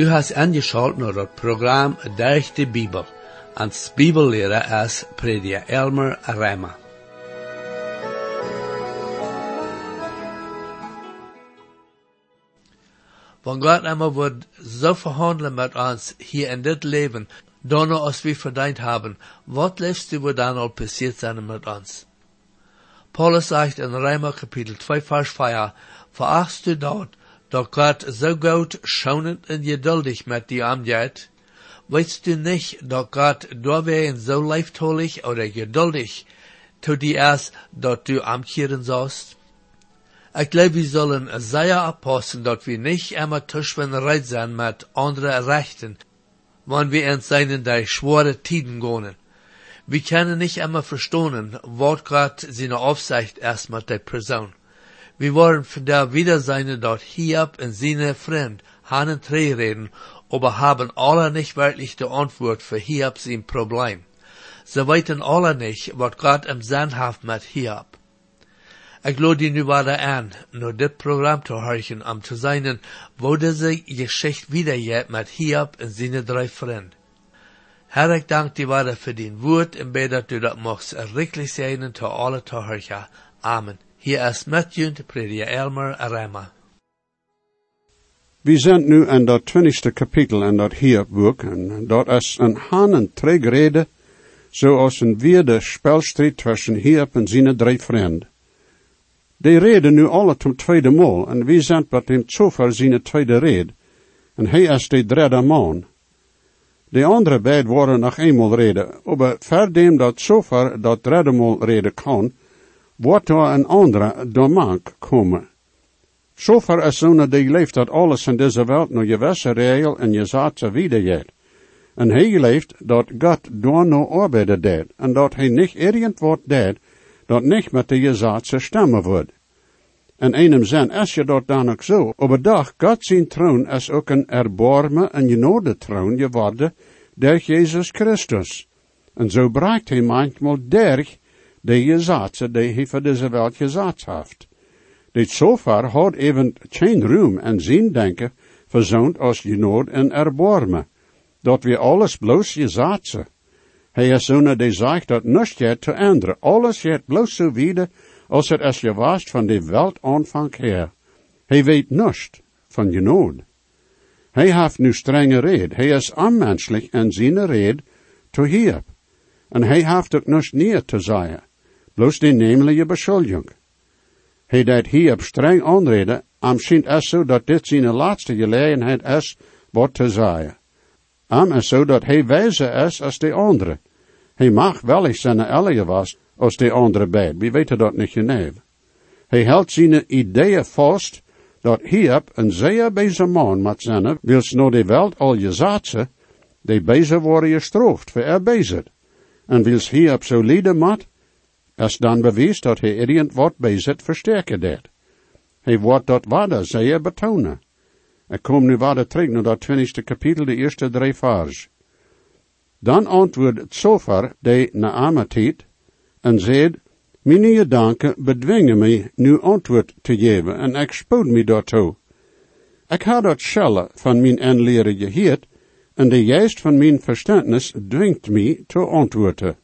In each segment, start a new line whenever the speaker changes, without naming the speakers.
Du hast angeschaltet naar het programma Durch de Bibel. Als Bibellehrer is prediker Elmer Rema. Want Gott einmal wordt zo verhandelen met ons hier in dit leven, dan als we verdiend hebben, wat leefst du wat dan al passiert zijn met ons? Paulus zegt in Römer Kapitel 2 Vers 4, verachtst du dat Gott so gut, schonend en geduldig met die umgeht? Weißt du nicht, dass Gott deswegen so leichtfertig oder geduldig zu dir ist, dass du umkehren sollst? Ich glaube, wir sollen sehr aufpassen, dass wir nicht immer tuschwenreit sein mit anderen Rechten, wenn wir in seinen die schwere Tiden gehen. Wir können nicht immer verstehen, was Gott seine Aufsicht ist mit der Person. Wir wollen von der Wiedersein, dass Hiob und seine Freund Hanen drei reden, aber haben alle nicht wirklich die Antwort für Hiob sein Problem. Sie wissen alle nicht, was Gott im Sinn hat mit Hiob. Ich lade die nu weiter an, nur dit Programm zu hören, zu sein, wo diese Geschichte wiedergeht mit Hiob und seine drei Freunde. Herr, ich danke dir weiter für dein Wort und bete, dass du das machst, wirklich sein zu alle zu hören. Amen. Hier ist Matthew, prediker Elmer Rema.
We zijn nu in dat 20e kapitel in dat Hiob-boek, en dat is een hanentregrede, zoals een vierde spelstrijd tussen Hiob en zijn drie vrienden. Die reden nu alle zum tweede maal, en we zijn met hem zover zijn tweede red, en hij is de derde man. De andere beiden worden nog eenmaal reden, maar verdem dat zover dat derde maal reden kan, wordt er een andere doormaak komen. Zover is zo'n die leeft dat alles in deze wereld naar je gewisse regel en je zaadse wiedergeeft. En hij leeft dat God door no arbeiden deed, en dat hij niet irgend deed, dat niet met de je zaadse stemmen wordt. In einem zin is je dat dan ook zo, maar doch God zijn troon is ook een erbarme en genade troon geworden door Jezus Christus. En zo bereikt hij manchmal door de je zaadse die hij voor deze wereld gezaad heeft. Dit zover had even geen room en zijn denken verzoend als genade en erbarme, dat we alles bloos gezaadse. Hij is zo'n die zegt dat niets jet te änderen, alles jet bloos zo wieder, als het is gewaast van de welt aanvang her. Hij weet niets van genade. Hij heeft nu strenge red, hij is onmenselijk en zijn red te Hiob. En hij heeft ook niets neer te zeggen, bloos die nemelijke beschuldiging. Hij deed Hiob streng aanreden, schijnt es zo dat dit zijn laatste gelegenheid is wat te zeggen. Is zo dat hij wijzer is als de andere. Hij mag wel eens zijn ellige was als de andere beid. We weten dat niet geneef. Hij houdt zijn ideeën vast dat Hiob een zeer bezig man moet zijn, wils nou de welt al je zaadse, die bezig worden gestraft voor bezig. En wils Hiob zo lijden moet, is dan bewijs dat hij irgend wat bezig versterken deed. Hij wordt dat waarde zeer betonen. Ik kom nu waarde terug naar dat 20e kapitel, de eerste 3 vers. Dan antwoordt Zophar de Naamatiet en zei, mijn gedanken bedwingen mij nu antwoord te geven en ik spoed mij daartoe. Ik had dat schellen van mijn aanleren geheerd en de geest van mijn verstandnis dwingt mij te antwoorden.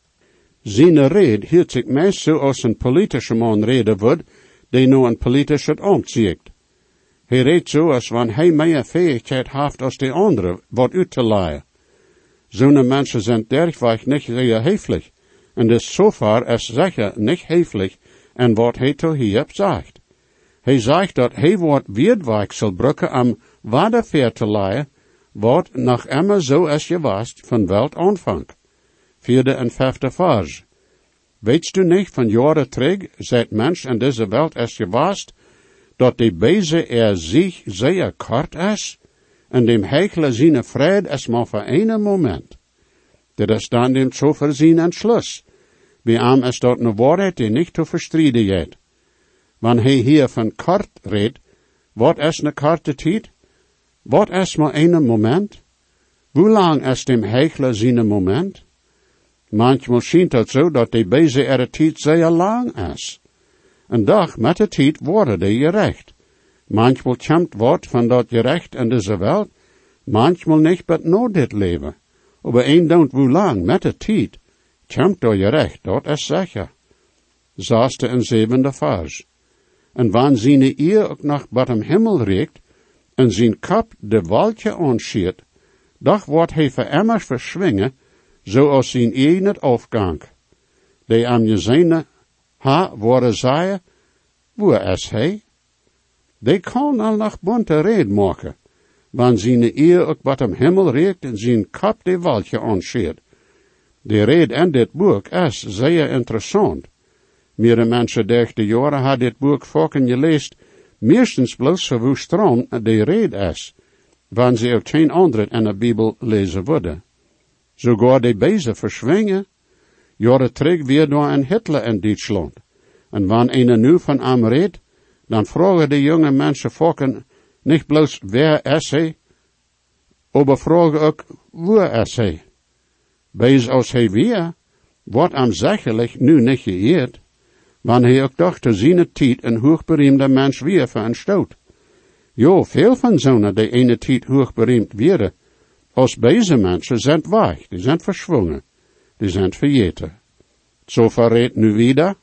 Zijn red hield zich meest zo als een politische man reden wordt, die nu een politische ambt ziet. Hij redt zo als wanneer hij meer fähigheid heeft als de andere, wat uit te leiden. Zo'n mensen zijn dergweg niet zeer heftig, en dus zover is zeker niet heftig en wat hij te Hiob zegt. Hij zegt dat hij wordt weerdweg zal brukken om waardeveer te leiden, wat nog immer zo is geweest van welt aanvang. 4e en 5e vers. Weet u niet van jaren terug, seit mens in deze welt is geweest, dat de beze zich zeer kort is, en dem hekelen zijn vrede is maar voor een moment. Dit is dan dem zo voorzien en schluss. Bij hem is dat een waarheid die niet te verstrijden is. Wanneer hij hier van kort redt, wat is een korte tijd? Wat is maar een moment? Hoe lang is dem hekelen zijn moment? Manchmal schijnt het zo dat de beze tijd zeer lang is. En doch met de tijd worden die gerecht. Manchmal komt wat van dat gerecht in deze welt, Manchmal nicht, but no dit leven. Aber een don't hoe lang, met de tijd, komt door je recht, dat is zeker. 6e en 7e vers. En wanneer zijn eer ook nog bij hem hemel reikt, en zijn kap de wolkje aanschiet, doch wordt hij voor emmers verschwingen, zoals zijn eer niet afgang. Die am je zijne worden zeien, wo is hij? Die kan al nog bunte red maken, wanneer zijn eer ook bij hem hemel reikt en zijn kap de wolkje aanschiet. De red in dit boek is zeer interessant. Meerdere mensen de jaren had dit boek vakken gelezen, meestens bloos voor hoe strong de red is, wanneer ze ook geen andere in de Bijbel lezen worden. Sogar de bezen verschwingen, jaren terug weer door een Hitler in Duitsland. En wanneer een nu van hem redt, dan vragen de jonge mensen vakken niet bloos wer is hij, maar vragen ook waar is hij. Bees als hij weer, wordt hem zekerlijk nu niet geëerd, wanneer hij ook toch te zijn tijd een hoogbereemde mens weer voor een stoot. Jo, veel van zonen die ene tijd hoogbereemd werden, als deze mensen zijn weg, die zijn verschwungen, die zijn vergeten. Zo verreed nu wieder,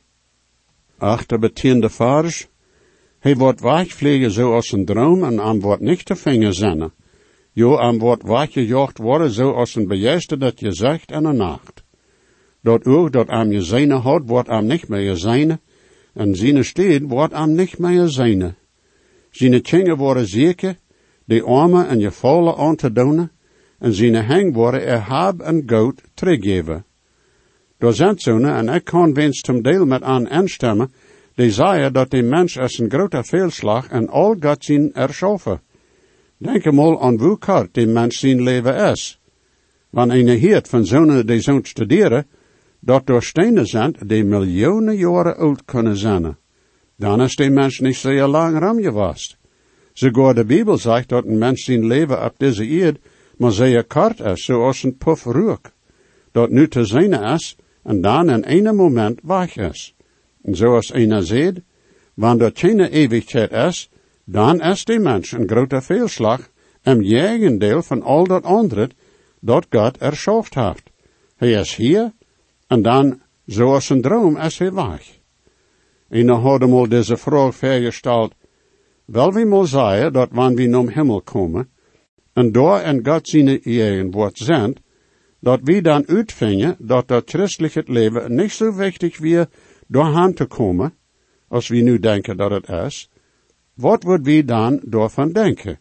8e betiende vers, hij wordt wegvliegen zoals een droom en am wordt niet te vingen zinnen. Jo, am wordt weggejaagd worden zoals een bejuiste dat je zegt in de nacht. Dat ook dat am je zijne houdt, wordt am niet meer je zijne, en zijn steed wordt am niet meer je zijne. Zijn tjingen worden zeker, de armen en je volle aan te doen, en zijn hang worden erhab en goud teruggeven. Door zijn zonen, en ik kan winst hem deel met aan instemmen, die zeiden dat de mens is een grote veelslag en al gaat zijn erschaffen. Denk eenmaal aan hoe kort die mens zijn leven is. Wanneer een heert van zonen die zo'n studeren, dat door stenen zijn die miljoenen jaren oud kunnen zijn. Dan is die mens niet zeer lang ram geweest. Sogar de Bijbel zegt dat een mens zijn leven op deze eerd maar zeer kort is, zoals een puf rook. Dat nu te zijn is, en dan in een moment weg is. En zoals een zegt, wanneer dat geen eeuwigheid is, dan is die mens een grote veelslag, en jegendeel van al dat andere, dat God erschaft heeft. Hij is hier, en dan, zoals een droom, is hij weg. En dan hadden we deze vraag vergesteld, wel wie moet zeggen, dat wanneer we naar de hemel komen, en daar in God zijn eigen wordt zendt, dat we dan uitvinden dat dat christelijke leven niet zo wichtig weer doorheen te komen, als we nu denken dat het is. Wat wordt we dan daarvan denken?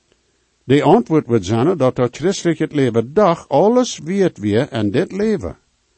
De antwoord wordt zijn dat dat christelijke leven dag alles weet weer in dit leven.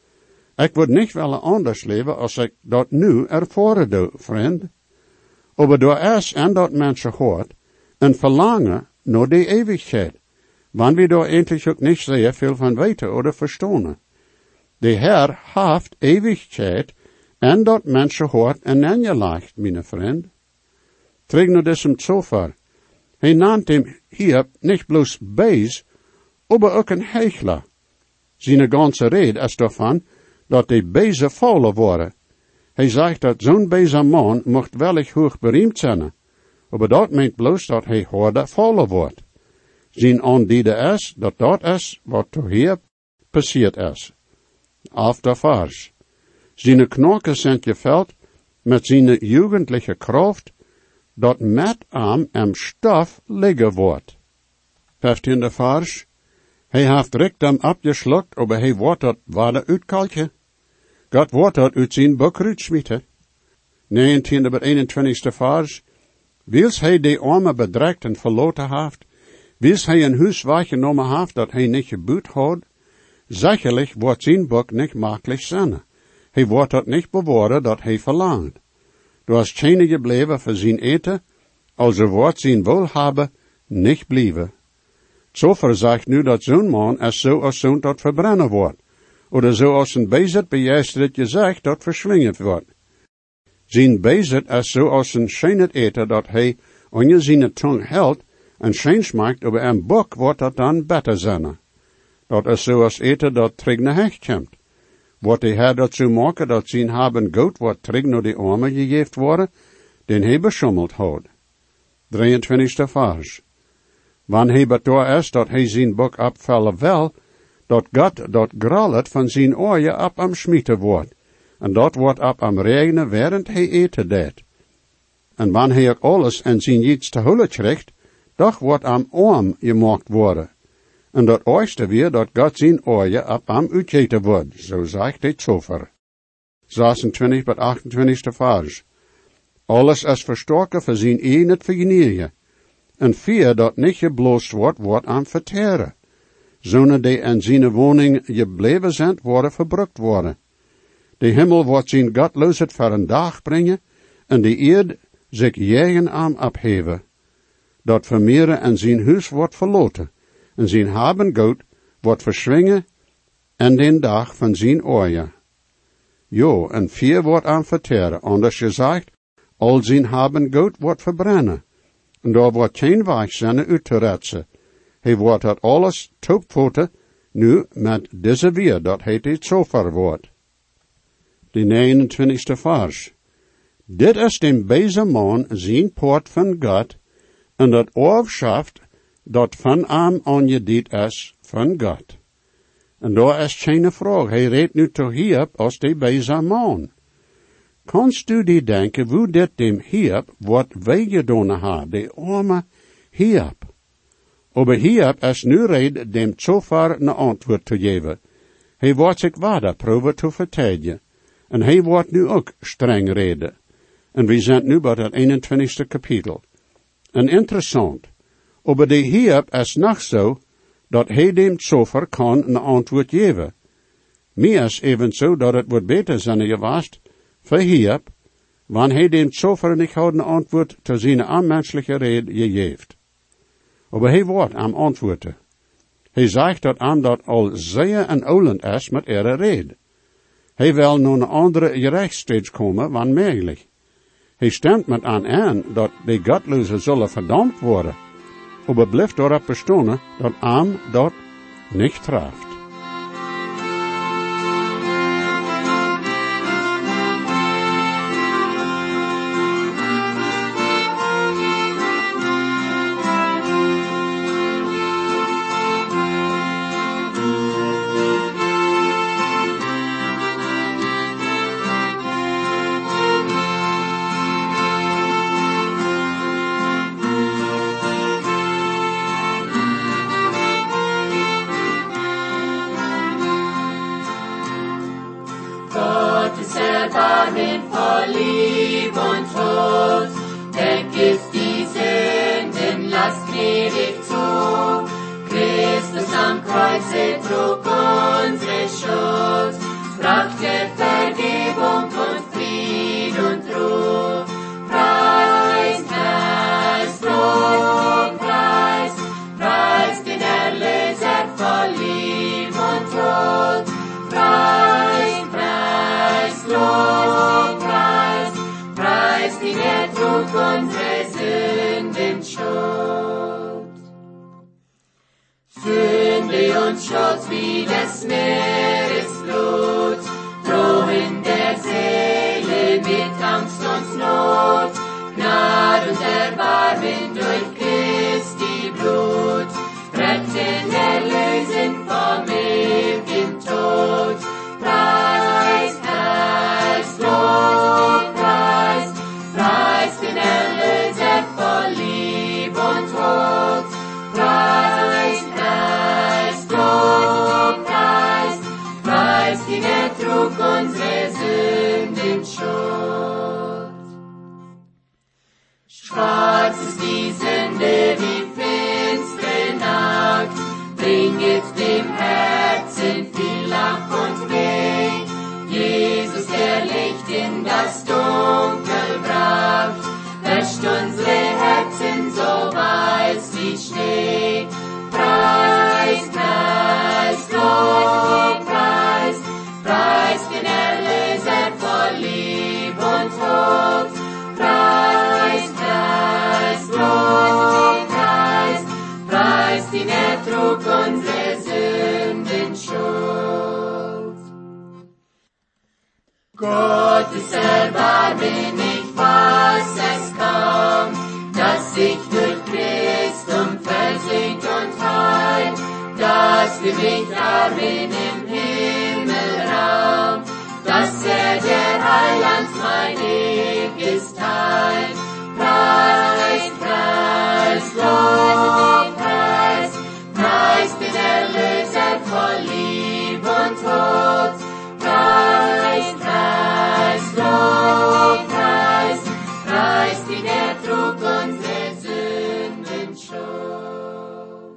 Ik word niet wel anders leven als ik dat nu ervaren doe, vriend. Maar door is en dat mensen hoort een verlangen naar de eeuwigheid, wanneer we daar eindelijk ook niet zeer veel van weten of verstaan. De Heer heeft eeuwigheid en dat mensen hoort en aangelegd, mijn vriend. Terug naar deze zover. Hij naant hem hier niet bloos bees, maar ook een hechler. Zijn ganze rede is daarvan dat die bezen vallen worden. Hij zegt dat zo'n bezen man mocht wellicht hoog bereemd zijn, maar dat meent bloos dat hij hoorde vallen wordt. Zijn aandiede is dat dat is wat toch hier passiert is. Af de vers. Zijn knokken zijn geveld met zijn jugendliche kracht, dat met hem stof liggen wordt. 15e vers. Hij heeft recht hem opgeslokt, maar hij wordt dat waarde uitkalkje. God wordt dat uit zijn bok uitsmieten. 19e bij 21e vers. Wils hij de arme bedreigd en verloten heeft, wils hij een huis weggenomen heeft dat hij niet gebuut had, zekerlijk wordt zijn bok niet makkelijk zijn. Hij wordt dat niet bewaren dat hij verlangt. Du hast geen gebleven voor zijn eten, also wordt zijn welhaben niet blijven. Zo verzegt nu dat zo'n man is zoals zo'n dat verbrennen wordt, oder zoals een bezit bejuisterd gezegd dat verschwingen wordt. Zijn bezit is zoals een schijnet eten dat hij onder zijn tong houdt en schijns maakt, over een bok wordt dat dan beter zijn. Dat is zoals eten dat terug naar hecht komt. Wordt de Heer dat zo maken dat zijn haben goed wordt terug naar de armen gegeven worden, den hij beschommeld houdt. 23e vers. Wann hij betoor is dat hij zijn boek opvallen wel, dat God dat grallet van zijn oorje op am schmieten wordt, en dat wordt op am regenen, während hij eten deed. En wann hij ook alles en zijn iets te hullen krijgt, doch wordt am arm gemaakt worden. En dat ooiste weer dat God zijn oorje op am uitgeten wordt, zo zegt dit zover. 26 tot 28 vers. Alles is verstoken voor zijn een het vergenieren. En vier dat niet gebloost wordt aan verteren. Zonen die in zijn woning gebleven zijn, worden verbrukt worden. De hemel wordt zijn godloosheid voor een dag brengen, en de eerd zich jegen aan opheven. Dat vermeeren en zijn huis wordt verloten, en zijn habengoed wordt verschwingen, en den dag van zijn oorje. Jo, en vier wordt aan verteren, anders gezegd, al zijn habengoed wordt verbrennen. En daar wordt geen weg zijn uit te redden. Hij wordt dat alles toepvoeten, nu met deze weer, dat heet het zover wordt. De 29e vers. Dit is den bezen man zijn poort van God, en dat oorschafft dat van hem aangediend is van God. En daar is geen vraag, hij redt nu toch hier als de bezen man. Kannst du die denken, hoe dit dem Hiob wordt weggedaan had, de arme Hiob? Aber Hiob is nu red dem zover een antwoord te geven. Hij wordt zich wader proeven te vertellen. En hij wordt nu ook streng reden. En we zijn nu bij het 21e kapitel. En interessant, aber de Hiob is nog zo, dat hij dem zover kan een antwoord geven. Meer is evenzo dat het wordt beter zijn geweest, voor Hiob, wanneer hij dem zover niet een antwoord te zijn aanmenselijke reden gegeven. Maar hij wordt am antwoorden. Hij zegt dat aan dat al zeer en olend is met ihre reden. Hij wil nu een andere gerechtsstrijd komen, wanneer mogelijk. Hij stemt met aan dat de godlozen zullen verdampt worden, maar blijft erop bestaan dat aan dat niet treft.
Erbarmen vor Lieb und Tod, vergiss die Sünden, lass gnädig zu. Christus am Kreuze trug unsere Schuld, brachte Vergebung und Fried und Ruhe. Preis, Preis, Lob, Preis, Preis den Erlöser vor Lieb und Tod. Preis, Preis, Lob, Preis, Preis, den trug unsere Sünden Schuld. Sünde und Schuld wie des Meeres Blut, drohen der Seele mit Angst und Not. Gnade und Erbarmen durch Christi Blut, retten, erlösen vom ewigen Tod. Preis, Preis, Lob, Preis, Preis den Erlöser vor Lieb und Tod. Preis, Preis, Lob, Preis, Preis, den trug unsere Sünden Schuld. Schwarz ist die Sünde wie finstere Nacht, bringet dem Herzen viel Lach und Weh. Jesus, der Licht in das Dunkel bracht, wäscht unsere Herzen so weiß wie Schnee. Preis, Preis, Lob, Preis, Preis den Erlöser vor Lieb und Tod. Preis, Preis, Lob, Preis, Preis, den trug unsere Sünden Schuld. Gottes Erbarmen, ich fass es kaum, dass ich durch Christum versöhnt für mich da bin im Himmelraum, dass der Heiland mein Weg ist heim. Preis, Preis, Lobpreis, Preis den Erlöser voll Lieb und Tod. Preis, Preis, Lobpreis, Preis den trug unsere Sünden Schuld.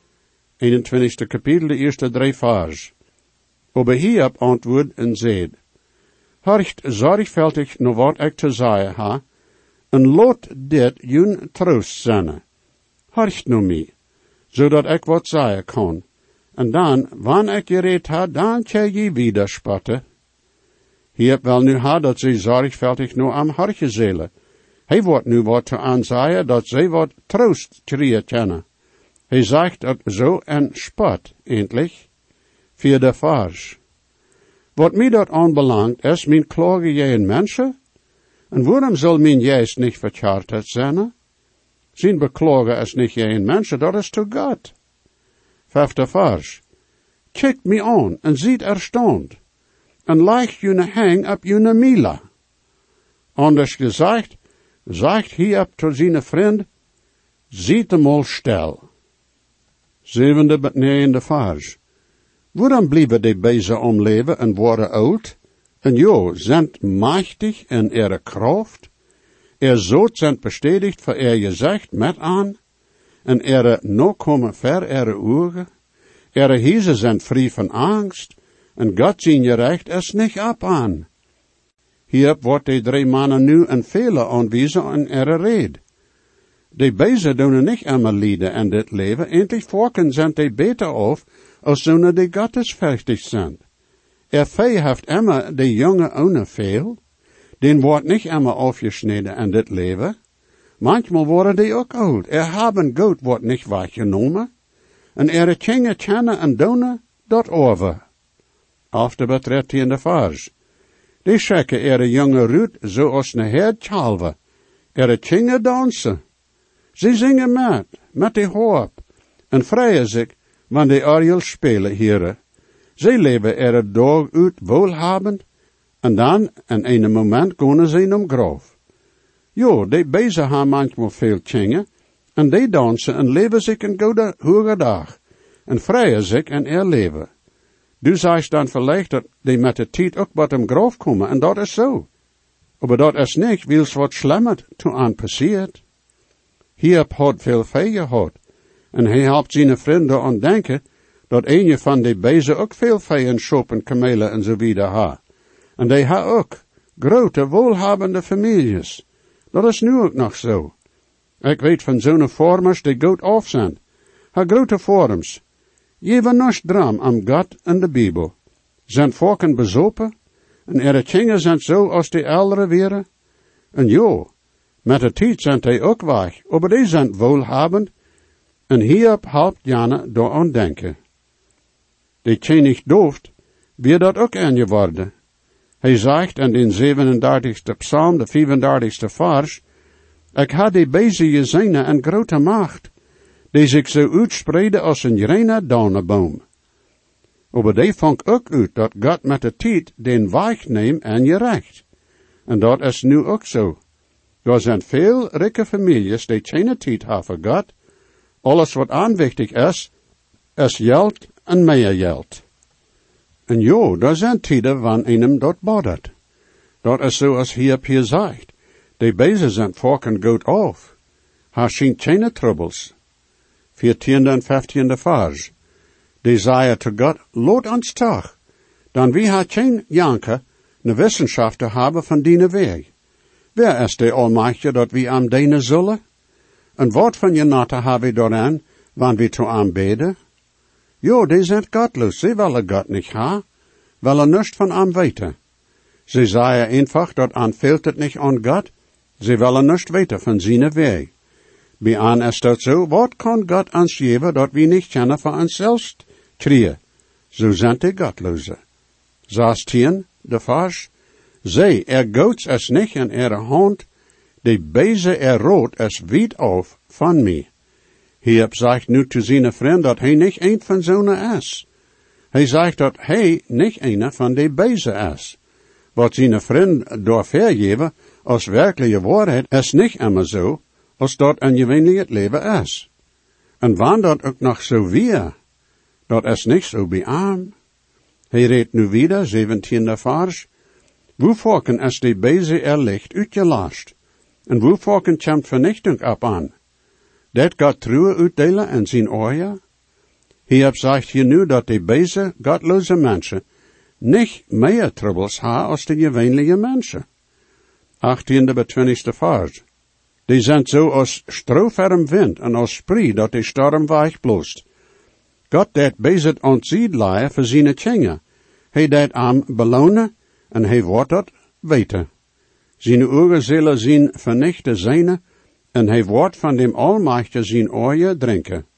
21. Kapitel, de eerste 3 vers. Aber Hiob antwoord en zeid, horcht zorgvuldig naar wat ik te zeggen ha, en laat dit jun troost zijn. Horcht naar mij, zodat ik wat zeggen kan. En dan, wanneer ik gereed ha, dan kan je wieder spotten. Hiob wel nu ha, dat zij zorgvuldig naar am horche zullen. Hij wordt nu wat te aanzien, dat zij wat troost kreeg kennen. Hij zegt dat zo en spot, eindelijk, 4 vers. Wat mij dat aanbelangt, is mijn klage tegen mensen, en waarom zal mijn juist niet vercharterd zijn? Zijn beklagen is niet tegen mensen, dat is to God. 5 vers. Kijkt mij aan en ziet erstaunt, en leicht june hang op june mila. Anders gezegd, zegt Hiob tot zijn vriend, ziet hem al stil. 7 tot 9 vers. Waarom blijven die bezig om leven en worden oud? En jo, zijn machtig in ihre kracht. Zoot zijn bestätigt voor gezicht met aan. En ihre nakomen ver ihre ogen. Ihre hiezen zijn vrij van angst. En God zijn gerecht is niet op aan. Hier wordt die 3 mannen nu een fehler aanwijzen in ihre red. Die bezig doen niet immer lijden in dit leven. Endlich vorken zijn die beter af, als zonen die gottesvruchtig zijn. Vee heeft immer die jonge ohne veel. Den wordt niet immer afgesneden in dit leven. Manchmal worden die ook oud. Haben goed wordt niet weggenomen. En kinderen kennen en doen dat over. After de 13e vers. Die schekken jonge Ruud zoals een herdkalve. Kinderen dansen. Ze zingen met die hoop. En vrijen zich, wanneer die orgel spelen hier. Zij leven dag uit wohlhabend, en dan, in een moment, gaan ze om graf. Jo, die bezig hebben manchmal veel kinderen, en die dansen en leven zich een goede, hoge dag, en vrijen zich in leven. Du zegt dan vielleicht dat die met de tijd ook wat om graf komen, en dat is zo. Maar dat is niet, wils wat schlimmer toe aan passiert. Hiob had veel vee gehad, en hij helpt zijn vrienden aan denken, dat een van die bezen ook veel vee en schop en kamelen en zo wieder ha. En die ha ook grote, wohlhabende families. Dat is nu ook nog zo. Ik weet van zo'n vormers die goed af zijn. Ha grote vorms. Jeven nog dram am God en de Bibel. Zijn volken bezopen, en kinderen zijn zo als die ouderen weer. En jo, met de tijd zijn die ook weg, maar die zijn wohlhabend, en Hiob helpt Jana door aan denken. Die niet dooft, wie dat ook aan je worden. Hij zegt in de 37e psalm, de 35e vers, ik had die bezen gezien en grote macht, die zich zo uitspreiden als een reine donenboom. Maar die vond ook uit dat God met de tijd den weg neemt en je recht. En dat is nu ook zo. Er zijn veel rijke families die geen tijd hebben voor God. Alles wat aanwichtig is geld en meer geld. En jo, er zijn tijden wanneer einem dat badet. Dat is zoals hier zegt. Die bezen zijn volken goed af. Hij schijnt geen troubles. 14e en 15e vers. Die zei te God, laat ons toch. Dan wie hat geen janke, ne Wissenschaft hebben van die weg. Wer is de Almachtige dat wie am dienen zullen? En wat van je natte hebben we daaraan, wanneer we toe aanbeden? Jo, die zijn godloos, ze willen God niet ha, willen niets van am weten. Ze zeggen einfach, dat aanveelt het niet aan God, ze willen niets weten van zijn weg. Bij aan is dat zo, wat kan God ons geven, dat we niet kennen van onszelf krijgen? Zo zijn die godloze. 16, de vers. Zij, goots is niet in hand, die beze rood is weit af van mij. Hiob zegt nu te zijn vriend dat hij niet een van zonen is. Hij zegt dat hij niet een van die bezen is. Wat zijn vriend door vergeven als werkelijke waarheid is niet immer zo, als dat een gewöhnlich het leven is. En wanneer dat ook nog zo weer, dat is niet zo bij hem. Hij redt nu wieder, 17e vers. Woevorken is die beze licht uitgelast, en woevorken komt vernichting op aan. Dat gaat truwe uitdelen in zijn oor. Hiob zegt hier nu dat die beze, godloze mensen niet meer troubles hebben als de gewöhnliche mensen. 18e bij 20e vers. Die zijn zo als stroferm wind en als spree dat die storm wegbloost. God dat bezet ontziedlaaien voor zijn tjenge. Hij dat aan belonen en hij wordt dat weten. Zijn ogen zullen zien vernichte zijne en hij wordt van dem Almachtige zijn oorje drinken.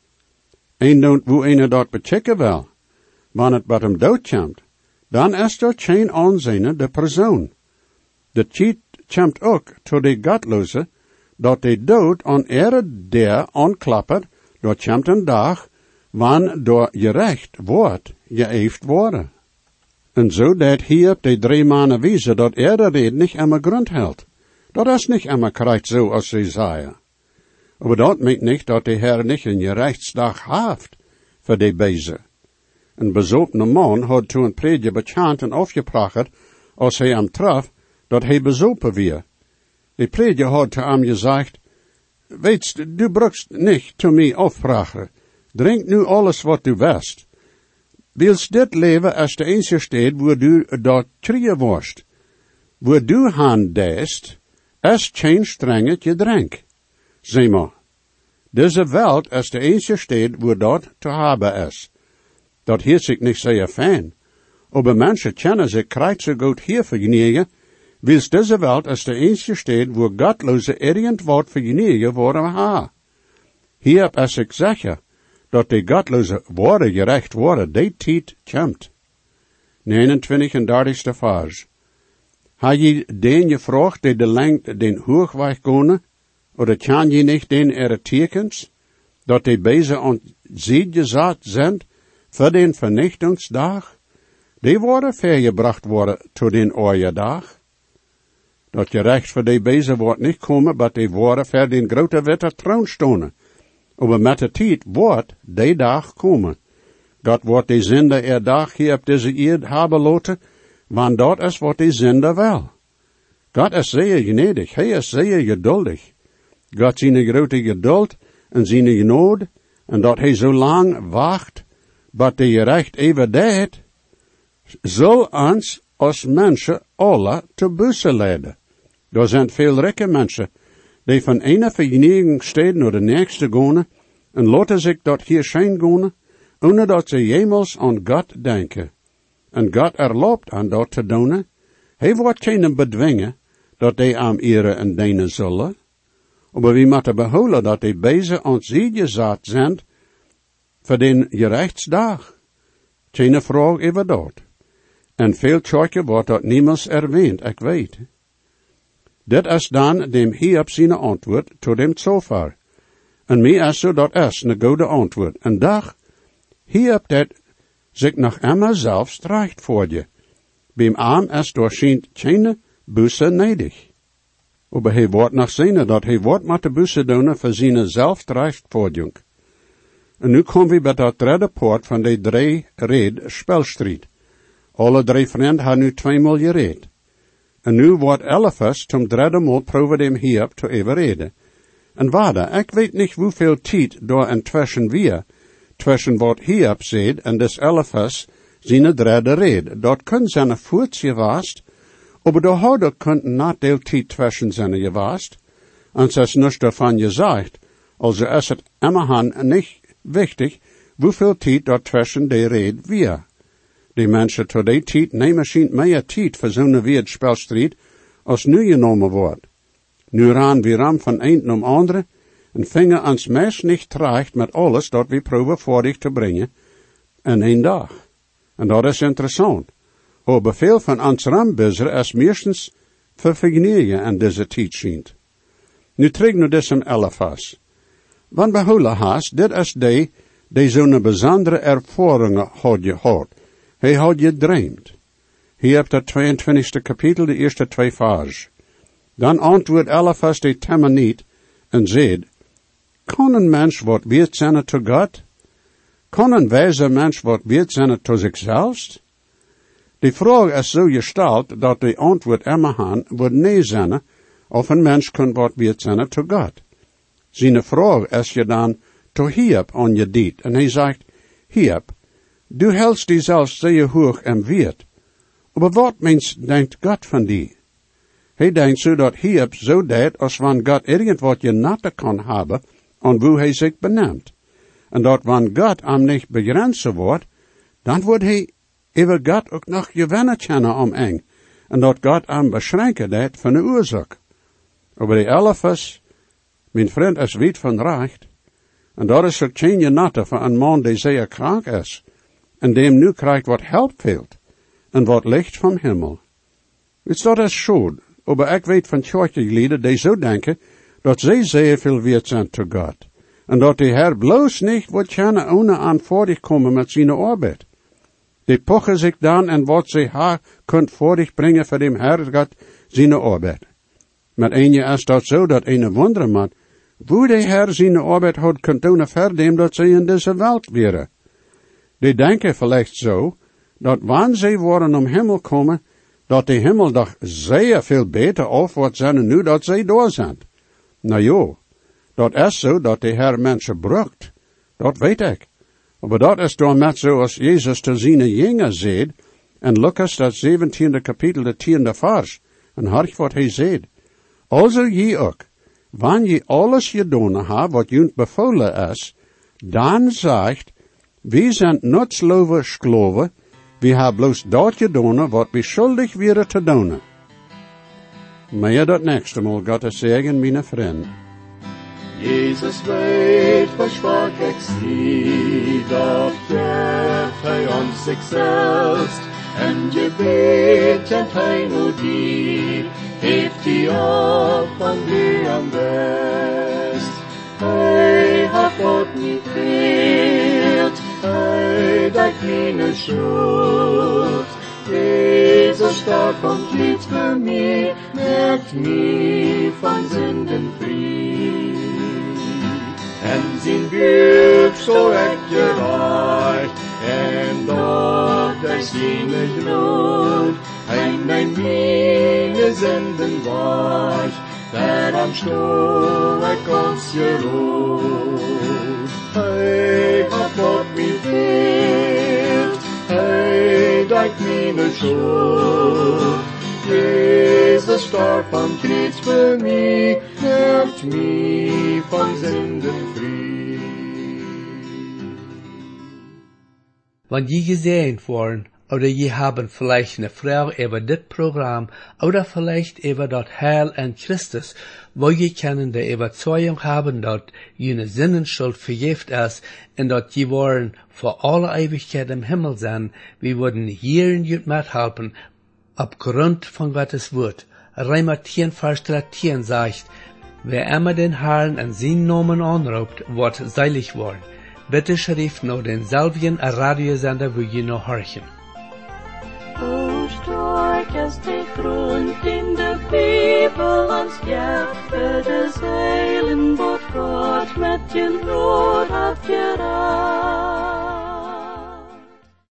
En don't wo ene dat bechecken wel, wanneer het bij hem doodkomt, dan is dat geen aanzien de persoon. De tijd komt ook tot de godloze, dat de dood aan der aanklappert, dat komt een dag, wanneer door je recht wordt geëefd worden. En zo dat Hiob de 3 maanden wijzen dat de reden niet immer grond houdt. Dat is niet immer krijgt zo als ze zeiden. Maar dat meent niet dat de Heer niet een gerechtsdag heeft voor die bezen. Een bezoopene man had toen een predje bekend en afgepracht, als hij hem traf, dat hij bezopen weer. De predje had te hem gezegd, weetst, du brukst niet te mij afpraten. Drink nu alles wat du wist. Wils dit leven als de enige steed waar du dat trieën worst. Waar du han deest, is geen strengetje drank. Zeg maar, deze wereld is de enige steed waar dat te hebben is. Dat heet zich niet zeer fijn. Aber mensen kennen zich krijgt zo goed hier vergenigen, wils deze wereld is de enige steed waar godloze ergend wordt vergenigen worden ha. Hier heb ik zeggen, dat de godloze worden gerecht worden, die tijd komt. 29 en 30ste vers. Ha je den gevraagd die de lengte den hoogweg konen, oder kan je niet den tekens, dat die bezen aan zee gezet zijn, voor den vernichtingsdag? Die worden vergebracht worden tot den oorjedag. Dat gerecht voor die bezen wordt niet komen, maar die worden voor den grote witte troon stonen. Aber met de tijd wordt die dag komen. God wordt die zinde dag hier op deze eerd hebben laten, want dat is wat die zinde wil. God is zeer gnädig, hij is zeer geduldig. God zijn grote geduld en zijn genade, en dat hij zo lang wacht, dat de gerecht even deed, zal ons als mensen alle te bussen leiden. Er zijn veel rijke mensen, die van ene verenigingssteden naar de nächste gaan, en laten zich dat hier schijn gaan, ohne dat ze jemals aan God denken. En God erlaubt aan dat te doen. Hij wordt geen bedwingen, dat die aan ere en dienen zullen. Maar we moeten behouden dat die bezen aan zee gezet zijn, voor den gerechtsdag. Geen vraag over dat. En veel kerken wordt dat niemals erwähnt, ik weet. Dit is dan dem Hiob zijn antwoord tot dem zover. En mij is zo dat is een goede antwoord. En dag, Hiob dat zich nog immer zelf strijkt voor je. Beim arm is doorschijnt geen busse nedig. Maar hij wordt nog zien dat hij wordt met de busse doen voor zijn zelfrechtvaardiging. En nu komen we bij dat derde poort van de 3 red spelstrijd. Alle 3 vrienden hebben nu 2 maal gereed. En nu wordt Eliphaz zum 3e maal proeven dem Hiob te overreden. En waarde, ik weet niet hoeveel tijd door intussen weer, tussen wat Hiob zegt en des Eliphaz zijn 3e red. Dat kan zijn voets geweest, aber de houder kunt not deel tijd tussen zijn geweest, en ze is niets daarvan gezegd, also is het immerhan niet wichtig, hoeveel tijd dat tussen de red weer. Die mensen tot die tijd nemen schijnt meer tijd voor zo'n wereldspelstrijd, als nu genomen wordt. Nu ran we ram van een om andere, en vingen ons meest niet terecht met alles dat we proeven voor dich te brengen, in 1 dag. En dat is interessant. Aber veel van ons rambizzer is meestens voor vergenigen en deze tijd schijnt. Nu terug naar deze Eliphaz. Want behouden haast, dit is die zo'n bijzondere ervaringen had gehad. Hij had gedreamd. Hier hebt het 22e kapitel, de eerste 2 vers. Dan antwoordt Eliphaz de Temaniet en zegt, kan een mens wat weet zijn tot God? Kan een wijze mens wat weet zijn tot zichzelf? Die vraag is zo gesteld dat de antwoord immerhaan wordt nee zijn of een mens kan wat weet zijn tot God. Zijn vraag is je dan to Hiob aan je diet. En hij zegt, Hiob, du hältst die zelfs zeer hoog en weet. Maar wat mens denkt God van die? Hij denkt zo dat Hiob zo deed als wanneer God irgendwat je natte kan hebben aan hoe hij zich beneemt. En dat wanneer God hem niet begrenzen wordt, dan wordt hij over God ook nog gewennen kennen om eng. En dat God hem beschränken deed van de oorzaak. Maar die Eliphaz, mijn vriend is wit van recht. En dat is ook geen natte van een man die zeer krank is. En dem nu krijgt wat help veelt. En wat licht van hemel. Dus dat is schoon. Maar ik weet van kerkelieden die zo denken, dat zij zeer veel weet zijn tot God. En dat de Heer bloos niet wordt kunnen ohne aanvoordig komen met zijn arbeid. Die pochen zich dan en wat zij haar kunt voordig brengen voor dem Heer God zijn arbeid. Met eenje is dat zo dat een wonderen maakt, hoe de Heer zijn arbeid had kunt doen voor dem dat zij in deze wereld wären. Die denken vielleicht zo, dat wanneer zij worden om hemel komen, dat de hemel toch zeer veel beter af wordt zijn nu dat zij door zijn. Nou ja, dat is zo dat de Heer mensen brukt. Dat weet ik. Maar dat is door met zoals Jezus te zijn jongen zegt, en Lucas dat 17e kapitel de 10e vers, en hoor wat hij zegt. Also je ook, wanneer je alles gedaan hebt wat junt bevolen is, dan zegt, we zijn nutzloze skloven, we hebben bloos dat gedaan wat we schuldig waren te doen. Maar ja, dat nächste Mal Gottes Segen, meine vriend.
Jesus weet, versprach ik zie, dat geeft hij ons zichzelf, en gebet kent hij nu die, heeft hij op van wie am best. Hij hat God niet veert, hij dat meine schuld. Jezus starb vom Kreuz für mich, merkt mich von Sünden frei. En zijn Buch so gereicht, en dort ist seine Glut, ein meine Sünden weich, der am Stuhl uns geruht. Hey, hat Gott mich vergeben, hey, dein meine Schuld. Jesus starb am Kreuz für mich, macht mich von Sünden frei.
Wenn je gesehen worden, oder je haben vielleicht eine Frau über das Programm, oder vielleicht über das Heil in Christus, wo je können die Überzeugung haben, dass jene Sinnenschuld vergift ist, und dass je wollen vor aller Ewigkeit im Himmel sein, wir würden hier in Jut mithelfen, aufgrund von Gottes Wort. Römer 10, Vers 13 sagt, wer immer den Herrn in seinen Namen anruft, wird selig worden. Bitte schrift noch denselben Radiosender, wo je noch horchen.
O stark ist die Grund in der Bibel ans Gärte des Heilen, Gott mit den Brot hat gereicht.